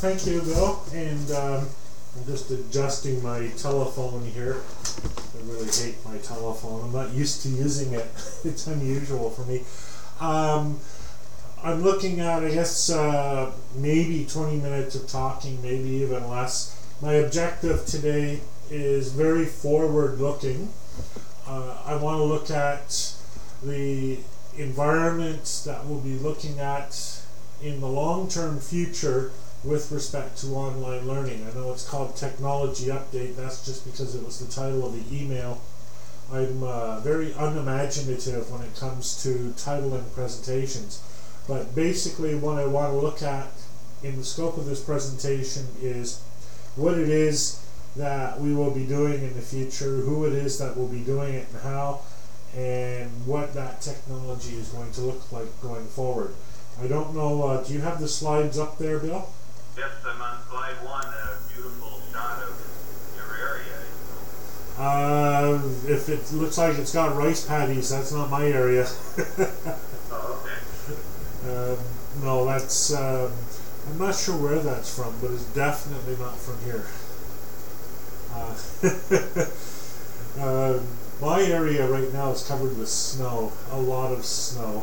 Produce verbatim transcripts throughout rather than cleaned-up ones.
thank you, Bill. And um, I'm just adjusting my telephone here. I really hate my telephone. I'm not used to using it. It's unusual for me. Um, I'm looking at, I guess, uh, maybe twenty minutes of talking, maybe even less. My objective today is very forward-looking. Uh, I want to look at the environment that we'll be looking at in the long-term future with respect to online learning. I know it's called Technology Update. That's just because it was the title of the email. I'm uh, very unimaginative when it comes to titling presentations. But basically what I want to look at in the scope of this presentation is what it is that we will be doing in the future, who it is that will be doing it and how, and what that technology is going to look like going forward. I don't know, uh, do you have the slides up there, Bill? Yes, I'm on slide one, a beautiful shot of your area. Uh, if it looks like it's got rice paddies, that's not my area. Oh, okay. um, no, that's, um, I'm not sure where that's from, but it's definitely not from here. Uh, uh, my area right now is covered with snow, a lot of snow.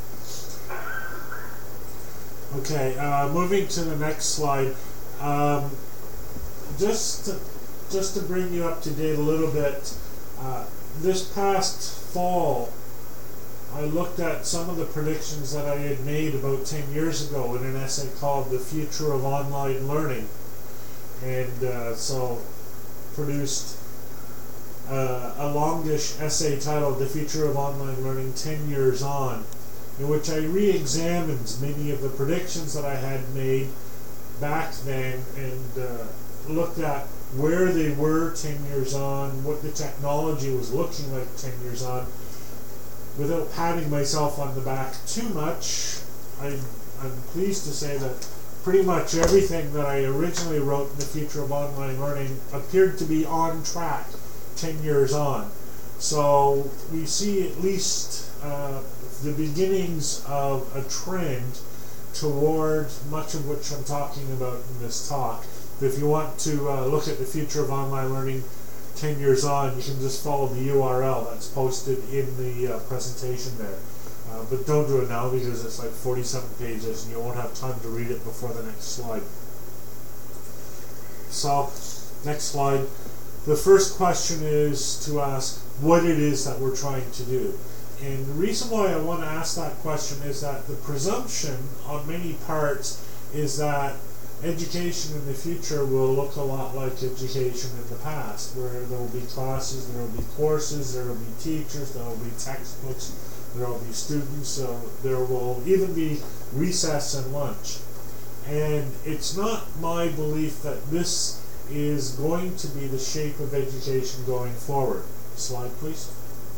Okay, uh, moving to the next slide. Um, just, to, just to bring you up to date a little bit, uh, this past fall I looked at some of the predictions that I had made about ten years ago in an essay called The Future of Online Learning, and uh, so produced uh, a longish essay titled The Future of Online Learning ten years on, in which I re-examined many of the predictions that I had made back then and uh, looked at where they were ten years on, what the technology was looking like ten years on. Without patting myself on the back too much, I'm, I'm pleased to say that pretty much everything that I originally wrote in The Future of Online Learning appeared to be on track ten years on. So we see at least uh, the beginnings of a trend toward much of which I'm talking about in this talk. If you want to uh, look at The Future of Online Learning ten years on, you can just follow the U R L that's posted in the uh, presentation there. Uh, but don't do it now because it's like forty-seven pages and you won't have time to read it before the next slide. So, next slide. The first question is to ask what it is that we're trying to do. And the reason why I want to ask that question is that the presumption on many parts is that education in the future will look a lot like education in the past, where there will be classes, there will be courses, there will be teachers, there will be textbooks, there will be students, so there will even be recess and lunch. And it's not my belief that this is going to be the shape of education going forward. Slide, please.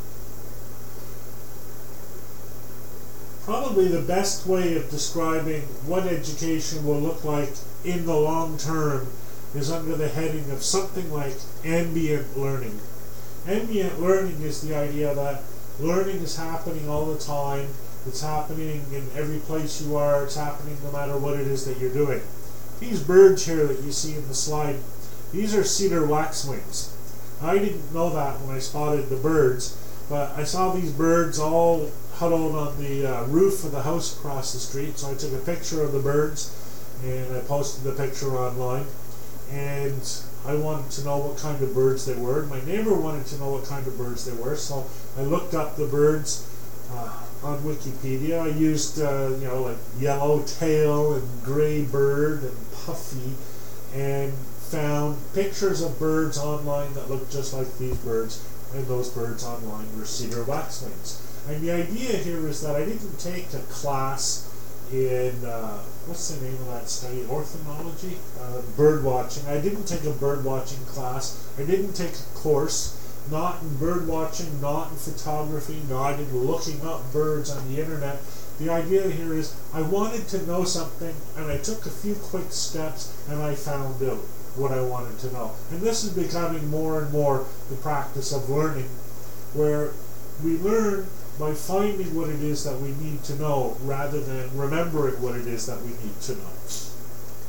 Probably the best way of describing what education will look like in the long term is under the heading of something like ambient learning. Ambient learning is the idea that learning is happening all the time. It's happening in every place you are. It's happening no matter what it is that you're doing. These birds here that you see in the slide, these are cedar waxwings. I didn't know that when I spotted the birds, but I saw these birds all huddled on the uh, roof of the house across the street, so I took a picture of the birds and I posted the picture online, and I wanted to know what kind of birds they were. My neighbor wanted to know what kind of birds they were, so I looked up the birds uh, on Wikipedia. I used uh, you know, like yellowtail and gray bird and puffy, and found pictures of birds online that looked just like these birds, and those birds online were cedar waxwings. And the idea here is that I didn't take a class in, uh, what's the name of that study, ornithology? Uh, bird watching. I didn't take a bird watching class. I didn't take a course, not in bird watching, not in photography, not in looking up birds on the internet. The idea here is I wanted to know something, and I took a few quick steps and I found out what I wanted to know. And this is becoming more and more the practice of learning, where we learn by finding what it is that we need to know rather than remembering what it is that we need to know.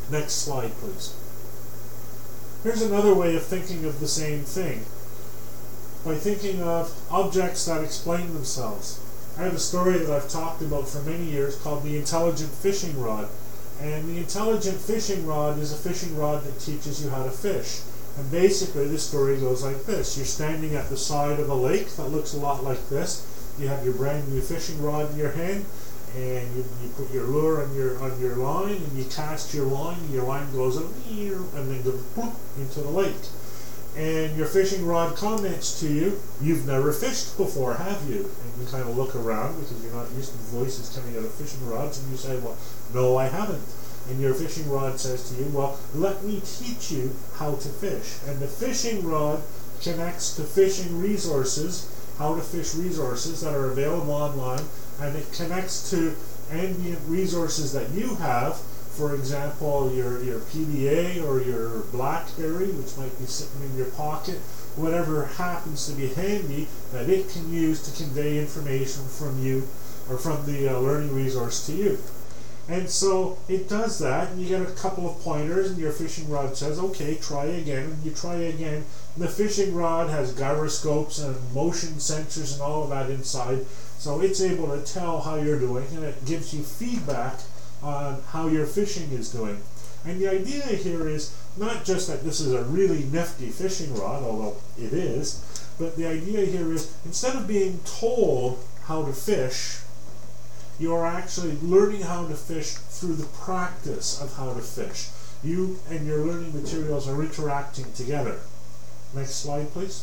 Next slide, please. Here's another way of thinking of the same thing, by thinking of objects that explain themselves. I have a story that I've talked about for many years called the intelligent fishing rod. And the intelligent fishing rod is a fishing rod that teaches you how to fish. And basically this story goes like this. You're standing at the side of a lake that looks a lot like this. You have your brand new fishing rod in your hand, and you, you put your lure on your on your line, and you cast your line, and your line goes up and then goes bloop into the lake. And your fishing rod comments to you, "You've never fished before, have you?" And you kind of look around because you're not used to voices coming out of fishing rods, and you say, "Well, no, I haven't." And your fishing rod says to you, "Well, let me teach you how to fish." And the fishing rod connects to fishing resources, how to fish resources that are available online, and it connects to ambient resources that you have. For example, your, your P D A or your BlackBerry, which might be sitting in your pocket, whatever happens to be handy that it can use to convey information from you or from the uh, learning resource to you. And so it does that, and you get a couple of pointers, and your fishing rod says, "Okay, try again," and you try again. And the fishing rod has gyroscopes and motion sensors and all of that inside, so it's able to tell how you're doing, and it gives you feedback on how your fishing is doing. And the idea here is not just that this is a really nifty fishing rod, although it is, but the idea here is instead of being told how to fish, you are actually learning how to fish through the practice of how to fish. You and your learning materials are interacting together. Next slide, please.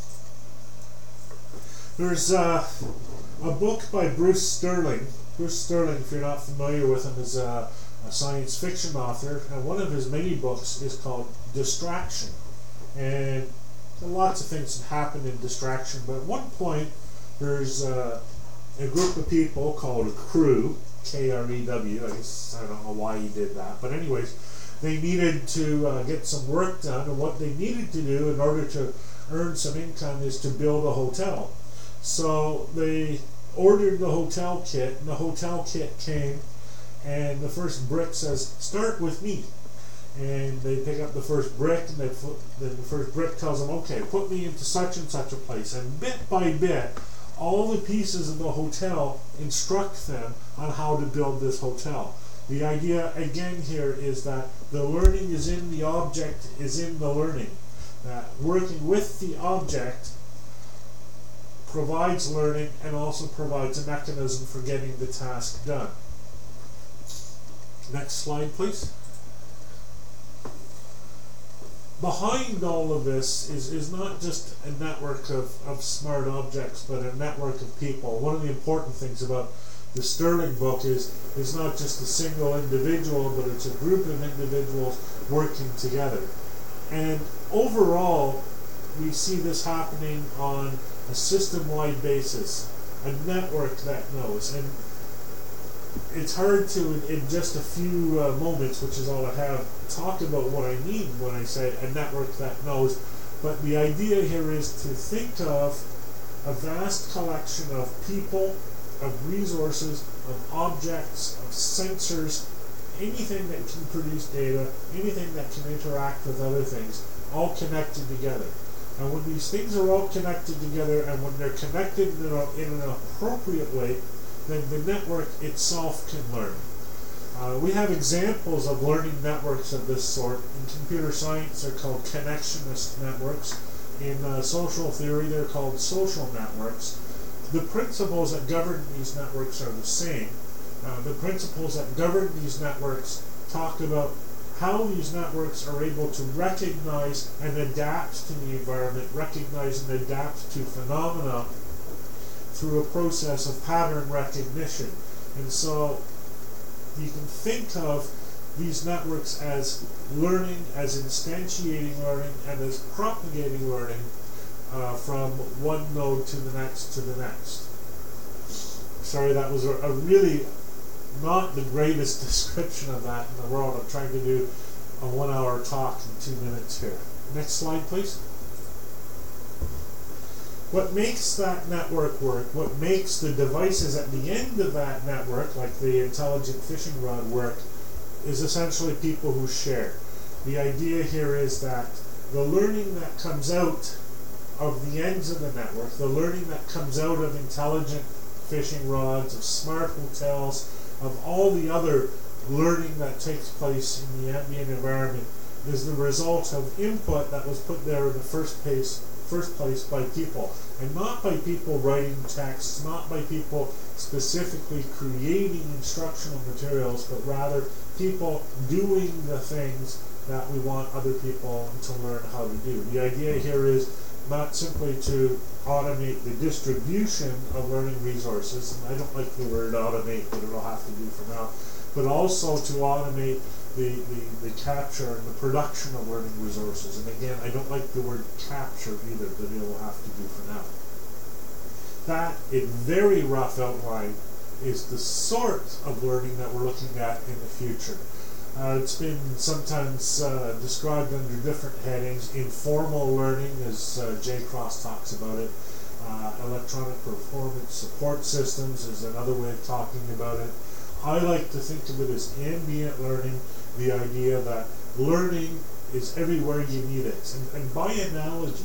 There's uh, a book by Bruce Sterling. Bruce Sterling, if you're not familiar with him, is a, a science fiction author, and one of his many books is called Distraction. And there are lots of things that happen in Distraction, but at one point there's uh, a group of people called a crew, K R E W, I guess I don't know why he did that, but anyways, they needed to uh, get some work done, and what they needed to do in order to earn some income is to build a hotel. So they ordered the hotel kit, and the hotel kit came, and the first brick says, "Start with me." And they pick up the first brick, and they then the first brick tells them, "Okay, put me into such and such a place." And bit by bit, all the pieces of the hotel instruct them on how to build this hotel. The idea again here is that the learning is in the object, is in the learning. That working with the object provides learning and also provides a mechanism for getting the task done. Next slide, please. Behind all of this is, is not just a network of, of smart objects, but a network of people. One of the important things about the Sterling book is it's not just a single individual, but it's a group of individuals working together. And overall, we see this happening on a system-wide basis, a network that knows. And it's hard to, in, in just a few uh, moments, which is all I have, talk about what I mean when I say a network that knows. But the idea here is to think of a vast collection of people, of resources, of objects, of sensors, anything that can produce data, anything that can interact with other things, all connected together. And when these things are all connected together, and when they're connected in, a, in an appropriate way, then the network itself can learn. Uh, we have examples of learning networks of this sort. In computer science, they're called connectionist networks. In uh, social theory, they're called social networks. The principles that govern these networks are the same. Uh, the principles that govern these networks talk about how these networks are able to recognize and adapt to the environment, recognize and adapt to phenomena through a process of pattern recognition. And so you can think of these networks as learning, as instantiating learning, and as propagating learning uh, from one node to the next to the next. Sorry, that was a, a really not the greatest description of that in the world. I'm trying to do a one hour talk in two minutes here. Next slide, please. What makes that network work, what makes the devices at the end of that network, like the intelligent fishing rod, work, is essentially people who share. The idea here is that the learning that comes out of the ends of the network, the learning that comes out of intelligent fishing rods, of smart hotels, of all the other learning that takes place in the ambient environment, is the result of input that was put there in the first place, first place by people, and not by people writing texts, not by people specifically creating instructional materials, but rather people doing the things that we want other people to learn how to do. The idea here is not simply to automate the distribution of learning resources, and I don't like the word automate, but it'll have to do for now, but also to automate the, the, the capture and the production of learning resources. And again, I don't like the word capture either, but it will have to do for now. That, in very rough outline, is the sort of learning that we're looking at in the future. Uh, it's been sometimes uh, described under different headings. Informal learning, as uh, Jay Cross talks about it. Uh, electronic performance support systems is another way of talking about it. I like to think of it as ambient learning, the idea that learning is everywhere you need it. And, and by analogy,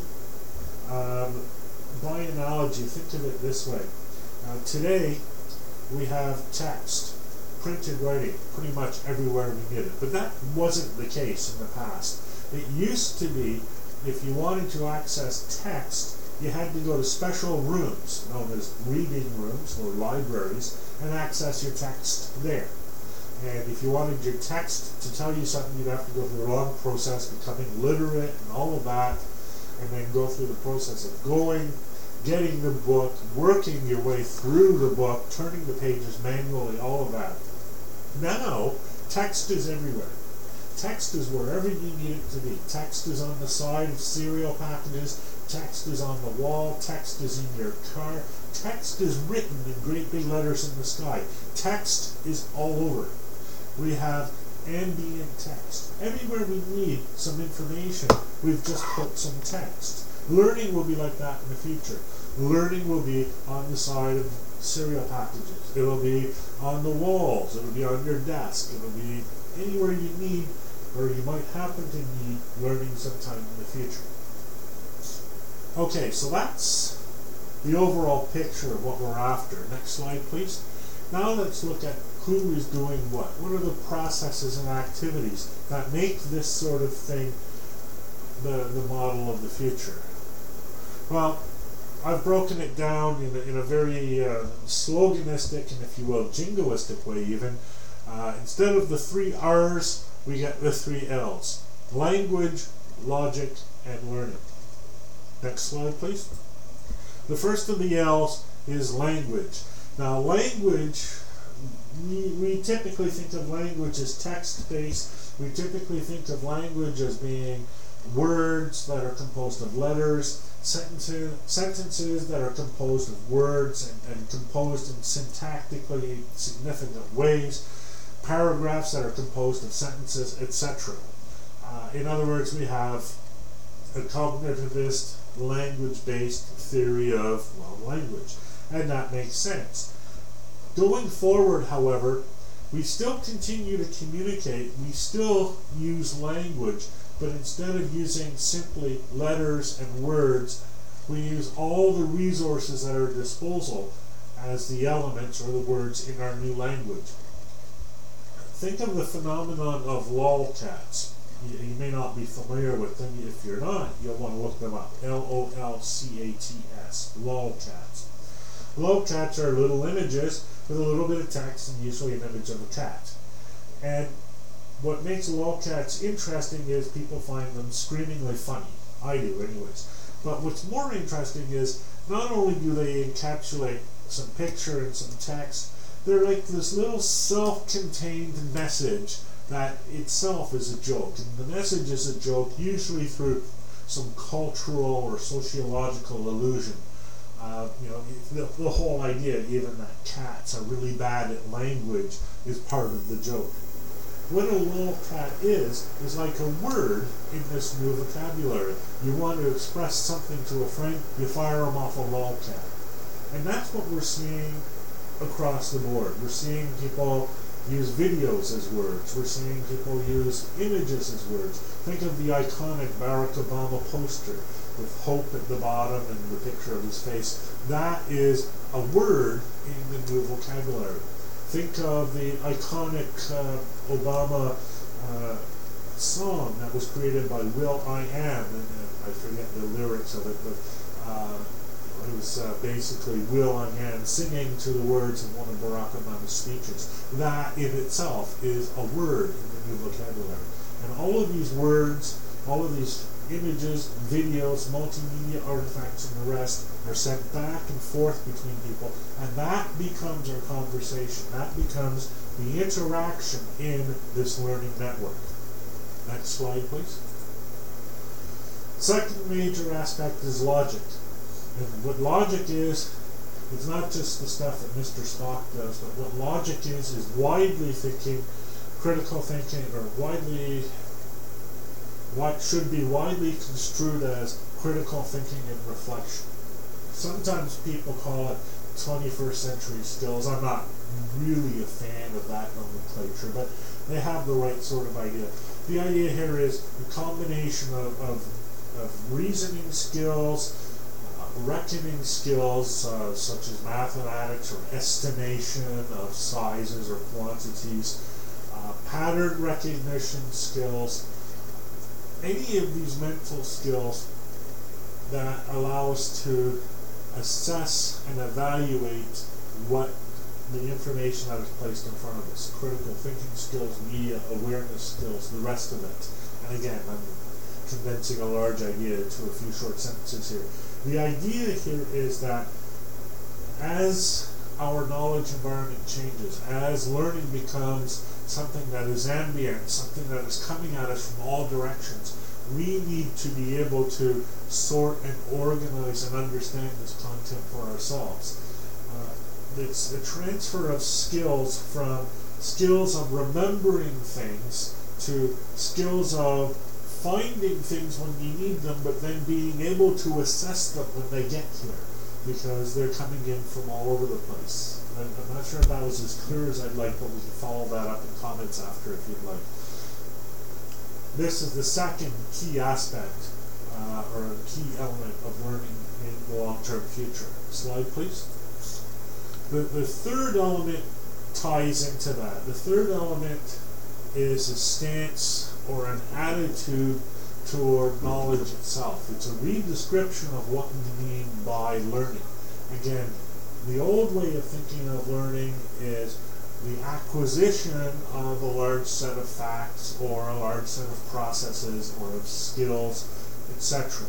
um, by analogy, think of it this way. Uh, today, we have text, printed writing, pretty much everywhere we need it. But that wasn't the case in the past. It used to be, if you wanted to access text, you had to go to special rooms, known as reading rooms or libraries, and access your text there. And if you wanted your text to tell you something, you'd have to go through a long process, becoming literate and all of that, and then go through the process of going, getting the book, working your way through the book, turning the pages manually, all of that. Now, text is everywhere. Text is wherever you need it to be. Text is on the side of cereal packages. Text is on the wall. Text is in your car. Text is written in great big letters in the sky. Text is all over. We have ambient text. Everywhere we need some information, we've just put some text. Learning will be like that in the future. Learning will be on the side of cereal packages. It will be on the walls. It will be on your desk. It will be anywhere you need, or you might happen to need learning sometime in the future. Okay, so that's the overall picture of what we're after. Next slide, please. Now let's look at who is doing what. What are the processes and activities that make this sort of thing the, the model of the future? Well, I've broken it down in a, in a very uh, sloganistic and, if you will, jingoistic way even. Uh, instead of the three R's, we get the three L's. Language, logic, and learning. Next slide, please. The first of the L's is language. Now, language, we, we typically think of language as text-based. We typically think of language as being words that are composed of letters, sentences, sentences that are composed of words and, and composed in syntactically significant ways, paragraphs that are composed of sentences, et cetera. Uh, in other words, we have a cognitivist, language-based theory of, well, language, and that makes sense. Going forward, however, we still continue to communicate, we still use language, but instead of using simply letters and words, we use all the resources at our disposal as the elements or the words in our new language. Think of the phenomenon of lolcats. You, you may not be familiar with them. If you're not, you'll want to look them up. L O L C A T S, lolcats. Lolcats are little images with a little bit of text and usually an image of a cat. And what makes lolcats interesting is people find them screamingly funny. I do anyways. But what's more interesting is not only do they encapsulate some picture and some text, they're like this little self-contained message that itself is a joke. And the message is a joke usually through some cultural or sociological allusion. Uh, you know, the, the whole idea even that cats are really bad at language is part of the joke. What a lolcat is, is like a word in this new vocabulary. You want to express something to a friend, you fire them off a lolcat. And that's what we're seeing across the board. We're seeing people use videos as words. We're seeing people use images as words. Think of the iconic Barack Obama poster with hope at the bottom and the picture of his face. That is a word in the new vocabulary. Think of the iconic uh, Obama uh, song that was created by Will I Am, and uh, I forget the lyrics of it, but uh, it was uh, basically Will I Am singing to the words of one of Barack Obama's speeches. That in itself is a word in the new vocabulary. And all of these words, all of these images, videos, multimedia artifacts, and the rest are sent back and forth between people, and that becomes our conversation. That becomes the interaction in this learning network. Next slide, please. Second major aspect is logic. And what logic is, it's not just the stuff that Mister Spock does, but what logic is, is widely thinking, critical thinking, or widely, what should be widely construed as critical thinking and reflection. Sometimes people call it twenty-first century skills. I'm not really a fan of that nomenclature, but they have the right sort of idea. The idea here is the combination of, of, of reasoning skills, uh, reckoning skills, uh, such as mathematics or estimation of sizes or quantities, uh, pattern recognition skills, any of these mental skills that allow us to assess and evaluate what the information that is placed in front of us. Critical thinking skills, media awareness skills, the rest of it. And again, I'm condensing a large idea into a few short sentences here. The idea here is that as our knowledge environment changes, as learning becomes something that is ambient, something that is coming at us from all directions, we need to be able to sort and organize and understand this content for ourselves. Uh, it's a transfer of skills from skills of remembering things to skills of finding things when you need them, but then being able to assess them when they get here, because they're coming in from all over the place. I'm, I'm not sure if that was as clear as I'd like, but we can follow that up in comments after if you'd like. This is the second key aspect, uh, or a key element of learning in the long-term future. Slide, please. The, the third element ties into that. The third element is a stance or an attitude toward knowledge itself. It's a redescription of what we mean by learning. Again, the old way of thinking of learning is the acquisition of a large set of facts or a large set of processes or of skills, et cetera.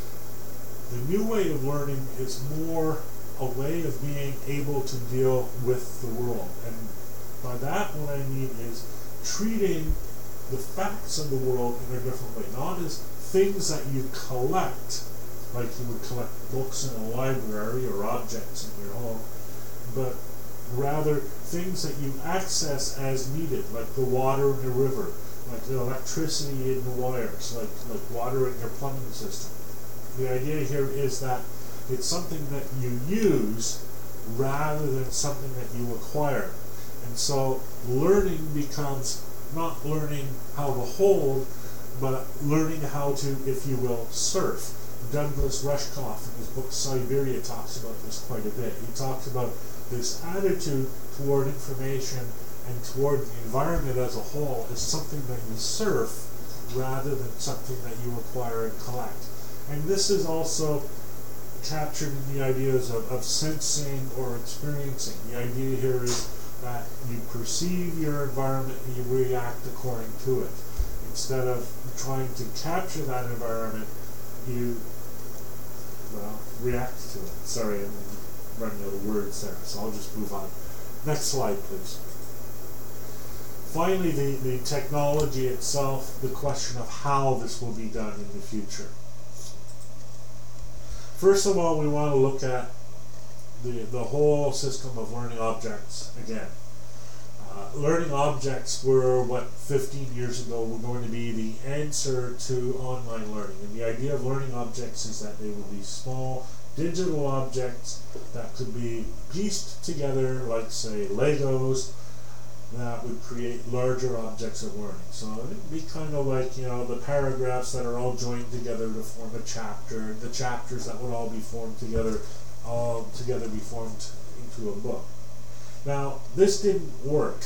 The new way of learning is more a way of being able to deal with the world. And by that, what I mean is treating the facts of the world in a different way, not as things that you collect, like you would collect books in a library or objects in your home, but rather things that you access as needed, like the water in a river, like the electricity in the wires, like, like water in your plumbing system. The idea here is that it's something that you use rather than something that you acquire. And so learning becomes not learning how to hold, but learning how to, if you will, surf. Douglas Rushkoff in his book Siberia talks about this quite a bit. He talks about this attitude toward information and toward the environment as a whole as something that you surf rather than something that you acquire and collect. And this is also captured in the ideas of, of sensing or experiencing. The idea here is that you perceive your environment and you react according to it. Instead of trying to capture that environment, you, well, react to it. Sorry, I'm running out of words there, so I'll just move on. Next slide, please. Finally, the, the technology itself, the question of how this will be done in the future. First of all, we want to look at the, the whole system of learning objects again. Uh, learning objects were what fifteen years ago were going to be the answer to online learning. And the idea of learning objects is that they would be small digital objects that could be pieced together, like say Legos, that would create larger objects of learning. So it'd be kind of like, you know, the paragraphs that are all joined together to form a chapter, the chapters that would all be formed together, all together be formed into a book. Now, this didn't work,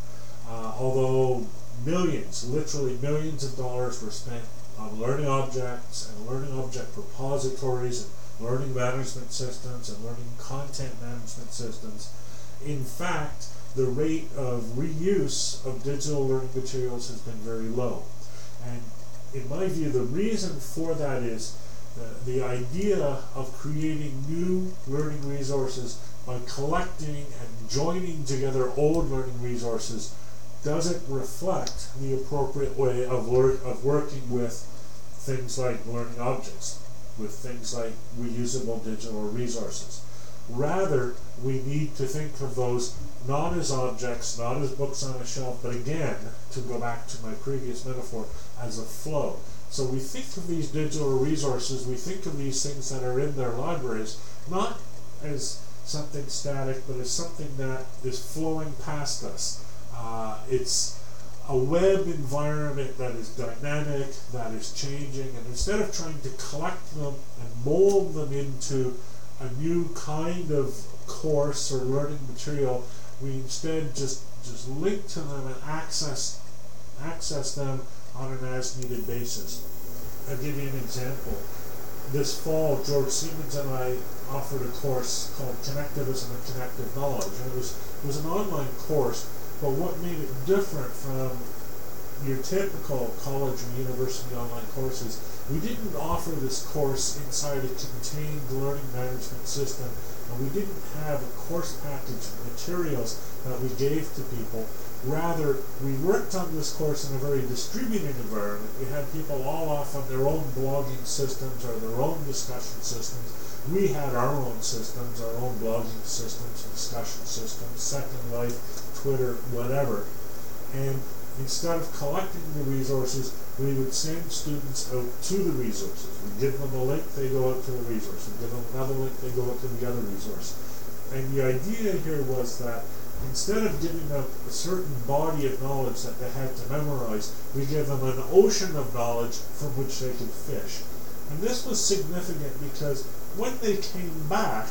uh, although millions, literally millions of dollars were spent on learning objects and learning object repositories and learning management systems and learning content management systems. In fact, the rate of reuse of digital learning materials has been very low. And in my view, the reason for that is the, the idea of creating new learning resources by collecting and joining together old learning resources doesn't reflect the appropriate way of, work, of working with things like learning objects, with things like reusable digital resources. Rather, we need to think of those not as objects, not as books on a shelf, but again, to go back to my previous metaphor, as a flow. So we think of these digital resources, we think of these things that are in their libraries, not as something static, but as something that is flowing past us. Uh, it's a web environment that is dynamic, that is changing, and instead of trying to collect them and mold them into a new kind of course or learning material, we instead just just link to them and access access them on an as-needed basis. I'll give you an example. This fall, George Siemens and I offered a course called Connectivism and Connective Knowledge, and it was it was an online course. But what made it different from your typical college or university online courses, we didn't offer this course inside a contained learning management system, and we didn't have a course package of materials that we gave to people. Rather, we worked on this course in a very distributed environment. We had people all off on their own blogging systems or their own discussion systems. We had our own systems, our own blogging systems, discussion systems, Second Life, Twitter, whatever. And instead of collecting the resources, we would send students out to the resources. We give them a link, they go out to the resource. We give them another link, they go out to the other resource. And the idea here was that instead of giving them a certain body of knowledge that they had to memorize, we gave them an ocean of knowledge from which they could fish. And this was significant because when they came back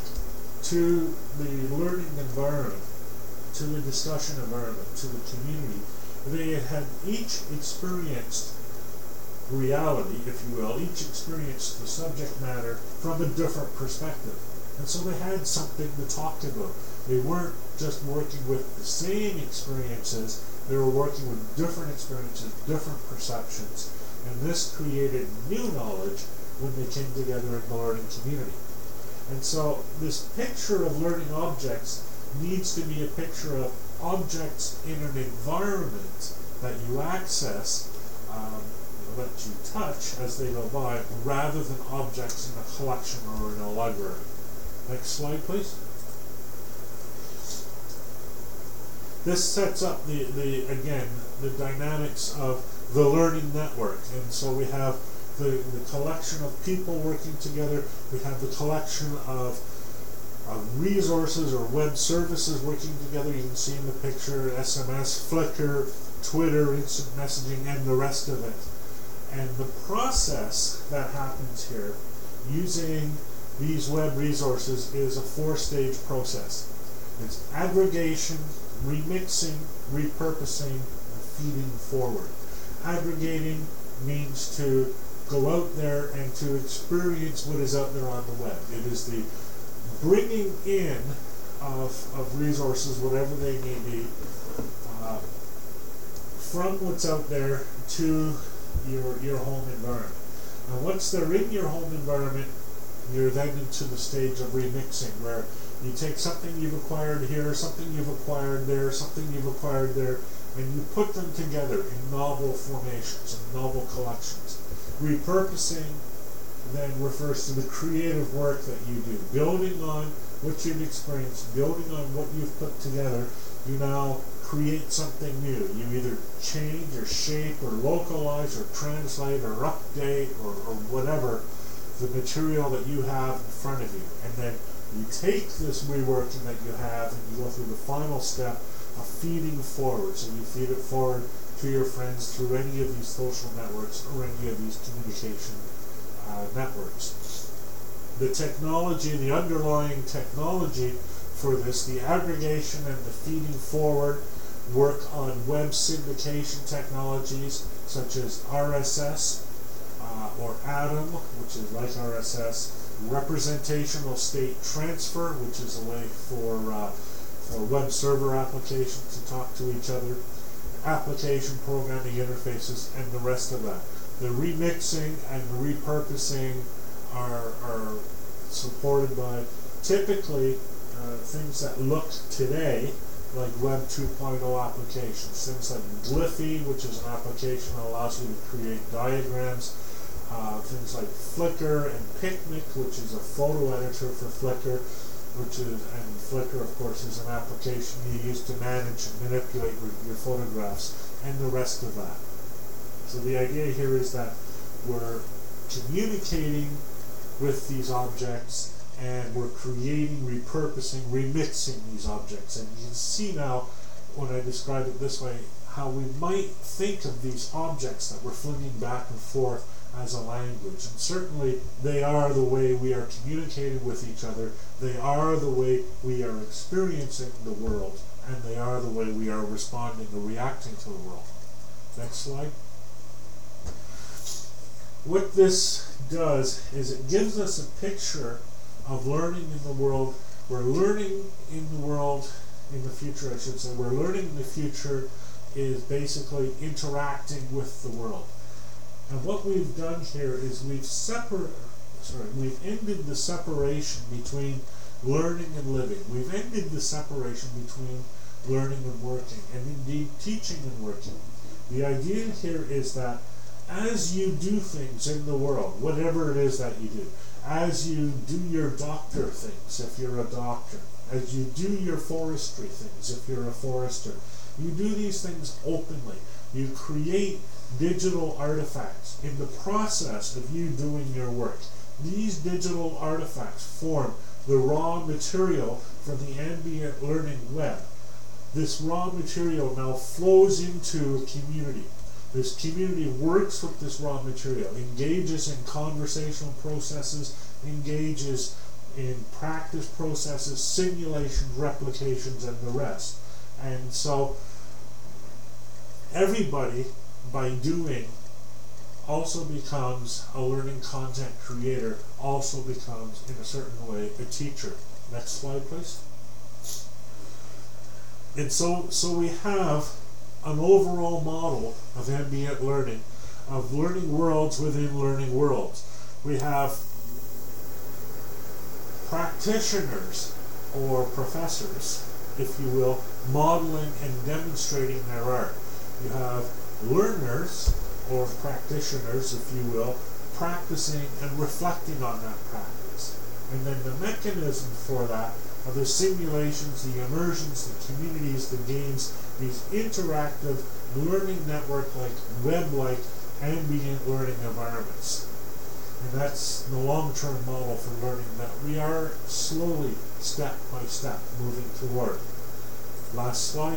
to the learning environment, to the discussion environment, to the community, they had each experienced reality, if you will, each experienced the subject matter from a different perspective. And so they had something to talk about. They weren't just working with the same experiences, they were working with different experiences, different perceptions, and this created new knowledge when they came together in the learning community. And so this picture of learning objects needs to be a picture of objects in an environment that you access, um, that you touch as they go by, rather than objects in a collection or in a library. Next slide, please. This sets up the, the again, the dynamics of the learning network. And so we have the, the collection of people working together, we have the collection of Uh, resources or web services working together. You can see in the picture S M S, Flickr, Twitter, instant messaging, and the rest of it. And the process that happens here using these web resources is a four-stage process. It's aggregation, remixing, repurposing, and feeding forward. Aggregating means to go out there and to experience what is out there on the web. It is the bringing in of, of resources, whatever they may be, uh, from what's out there to your, your home environment. And once they're in your home environment, you're then into the stage of remixing, where you take something you've acquired here, something you've acquired there, something you've acquired there, and you put them together in novel formations, in novel collections. Repurposing then refers to the creative work that you do. Building on what you've experienced, building on what you've put together, you now create something new. You either change or shape or localize or translate or update or, or whatever the material that you have in front of you. And then you take this reworking that you have and you go through the final step a feeding forward. So you feed it forward to your friends through any of these social networks or any of these communication uh, networks. The technology, the underlying technology for this, the aggregation and the feeding forward, work on web syndication technologies such as R S S uh, or Atom, which is like R S S, representational state transfer, which is a way for, uh, for web server applications to talk to each other, application programming interfaces, and the rest of that. The remixing and the repurposing are, are supported by typically uh, things that look today like Web two point oh applications, things like Glyphy, which is an application that allows you to create diagrams, uh, things like Flickr and Picnic, which is a photo editor for Flickr, which is, and Flickr, of course, is an application you use to manage and manipulate your, your photographs, and the rest of that. So the idea here is that we're communicating with these objects, and we're creating, repurposing, remixing these objects. And you can see now, when I describe it this way, how we might think of these objects that we're flinging back and forth as a language. And certainly they are the way we are communicating with each other, they are the way we are experiencing the world, and they are the way we are responding or reacting to the world. Next slide. What this does is it gives us a picture of learning in the world. We're learning in the world in the future, I should say. We're learning in the future is basically interacting with the world. And what we've done here is we've separ- sorry, we've ended the separation between learning and living. We've ended the separation between learning and working, and indeed teaching and working. The idea here is that as you do things in the world, whatever it is that you do, as you do your doctor things, if you're a doctor, as you do your forestry things, if you're a forester, you do these things openly. You create digital artifacts in the process of you doing your work. These digital artifacts form the raw material for the ambient learning web. This raw material now flows into a community. This community works with this raw material, engages in conversational processes, engages in practice processes, simulations, replications, and the rest. And so everybody, by doing, also becomes a learning content creator, also becomes, in a certain way, a teacher. Next slide, please. And so, so we have an overall model of ambient learning, of learning worlds within learning worlds. We have practitioners or professors, if you will, modeling and demonstrating their art. You have learners or practitioners, if you will, practicing and reflecting on that practice. And then the mechanism for that are the simulations, the immersions, the communities, the games, these interactive learning network-like, web-like, ambient learning environments. And that's the long-term model for learning that we are slowly, step by step, moving toward. Last slide.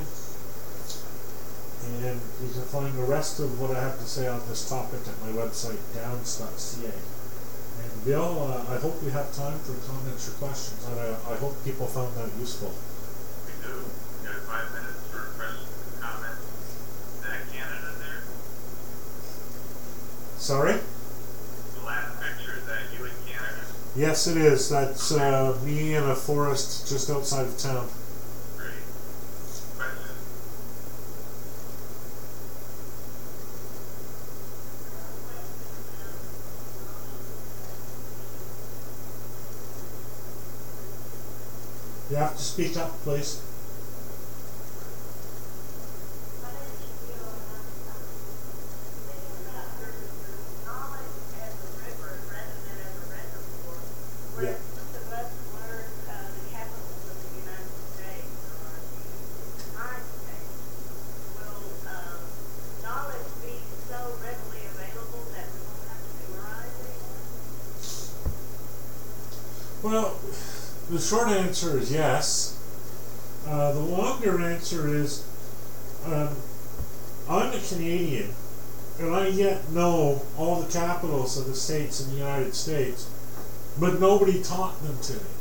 And you can find the rest of what I have to say on this topic at my website, downs dot c a. And Bill, uh, I hope we have time for comments or questions, and I, I hope people found that useful. We do. We got five minutes for questions and comments. Is that Canada there? Sorry? The last picture, is that you in Canada? Yes, it is. That's uh, me in a forest just outside of town. Great. Questions? You have to speak up, please. Yeah. Well, the short answer is yes. Uh, the longer answer is, um, I'm a Canadian, and I yet know all the capitals of the states in the United States, but nobody taught them to me.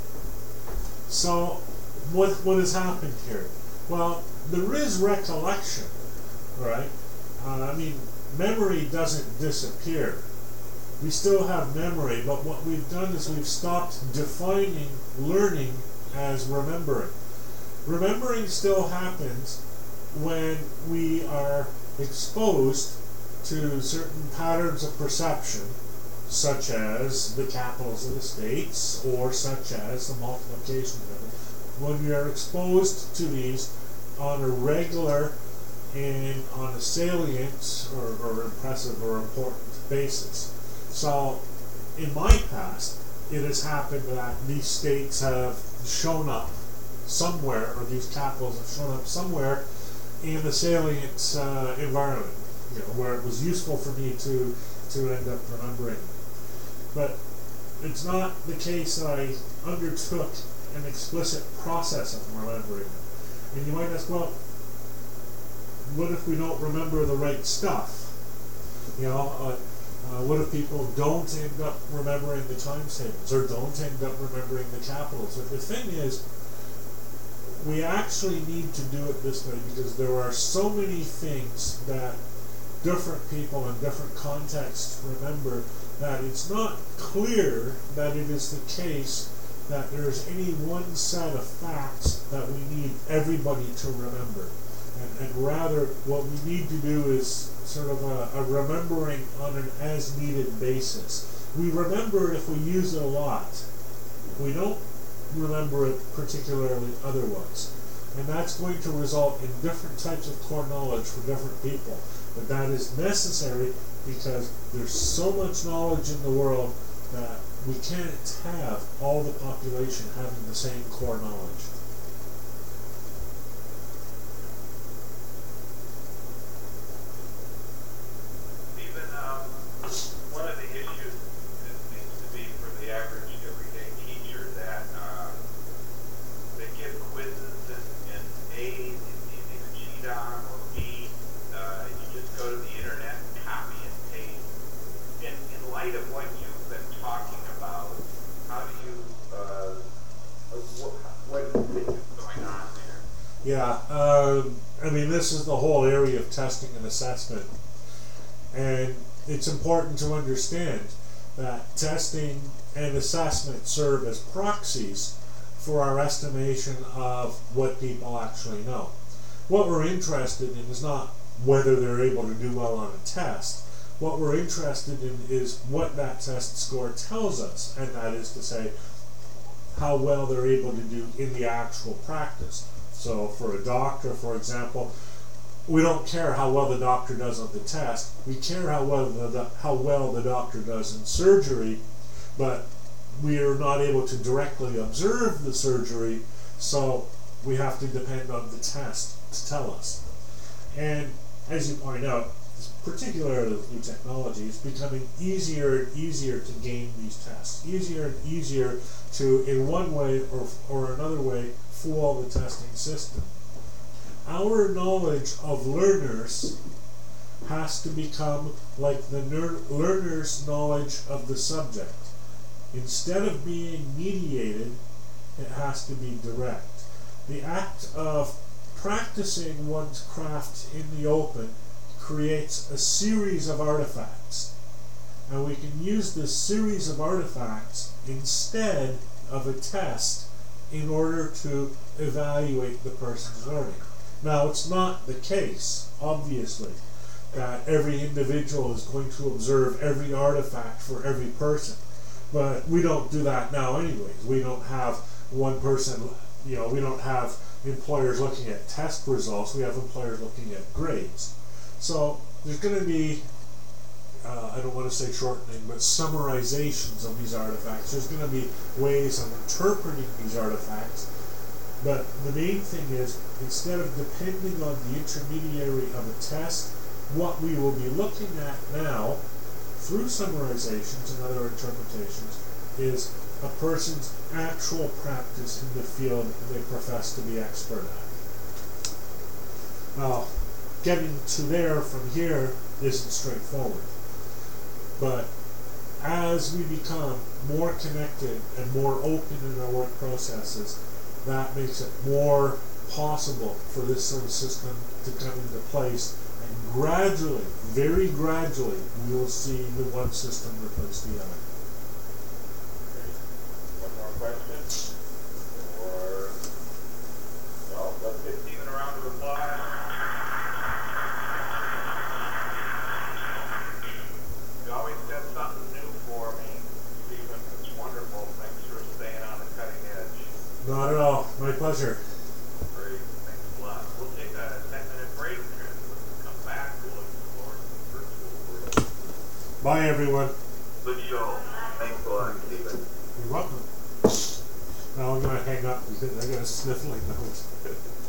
So, what what has happened here? Well, there is recollection, right? Uh, I mean, memory doesn't disappear. We still have memory, but what we've done is we've stopped defining learning as remembering. Remembering still happens when we are exposed to certain patterns of perception, such as the capitals of the states, or such as the multiplication method. When we are exposed to these on a regular and on a salient or, or impressive or important basis. So, in my past, it has happened that these states have shown up somewhere, or these capitals have shown up somewhere in the salient uh, environment, you know, where it was useful for me to to end up remembering. But it's not the case that I undertook an explicit process of remembering it. And you might ask, well, what if we don't remember the right stuff? You know, uh, uh, what if people don't end up remembering the times tables, or don't end up remembering the capitals? But the thing is, we actually need to do it this way because there are so many things that different people in different contexts remember that it's not clear that it is the case that there is any one set of facts that we need everybody to remember. And, and rather, what we need to do is sort of a, a remembering on an as-needed basis. We remember it if we use it a lot. We don't remember it particularly otherwise. And that's going to result in different types of core knowledge for different people. But that is necessary because there's so much knowledge in the world that we can't have all the population having the same core knowledge. Even um, one of the issues that seems to be for the average everyday teacher that uh, they give quizzes and, and A, it's easy to cheat on, or B, uh, you just go to the internet and copy and paste. In, in light of what you've been talking about, how do you, uh, what, what do you think is going on there? Yeah, um, I mean, this is the whole area of testing and assessment. And it's important to understand that testing and assessment serve as proxies for our estimation of what people actually know. What we're interested in is not whether they're able to do well on a test. What we're interested in is what that test score tells us, and that is to say, how well they're able to do in the actual practice. So for a doctor, for example, we don't care how well the doctor does on the test. We care how well the, the, how well the doctor does in surgery, but we are not able to directly observe the surgery, so we have to depend on the test to tell us. And as you point out, particularly with new technology, it's becoming easier and easier to gain these tests, easier and easier to, in one way or, or another way, fool the testing system. Our knowledge of learners has to become like the learner's knowledge of the subject. Instead of being mediated, it has to be direct. The act of practicing one's craft in the open creates a series of artifacts. And we can use this series of artifacts instead of a test in order to evaluate the person's learning. Now, it's not the case, obviously, that every individual is going to observe every artifact for every person. But we don't do that now anyways. We don't have one person, you know, we don't have employers looking at test results. We have employers looking at grades. So there's going to be, uh, I don't want to say shortening, but summarizations of these artifacts. There's going to be ways of interpreting these artifacts. But the main thing is, instead of depending on the intermediary of a test, what we will be looking at now through summarizations and other interpretations is a person's actual practice in the field they profess to be expert at. Now, getting to there from here isn't straightforward, but as we become more connected and more open in our work processes, that makes it more possible for this sort of system to come into place, and gradually, very gradually, we will see the one system replace the other. One more question? Or no, let's get Stephen a round of applause. You always said something new for me, Stephen. It's wonderful. Thanks for staying on the cutting edge. Not at all. My pleasure. Great. Thanks a lot. We'll take a ten minute break, and when we come back, we'll explore the virtual world. Bye, everyone. Good show. Thanks a lot, Stephen. You're welcome. Now I'm going to hang up because I got a sniffling nose.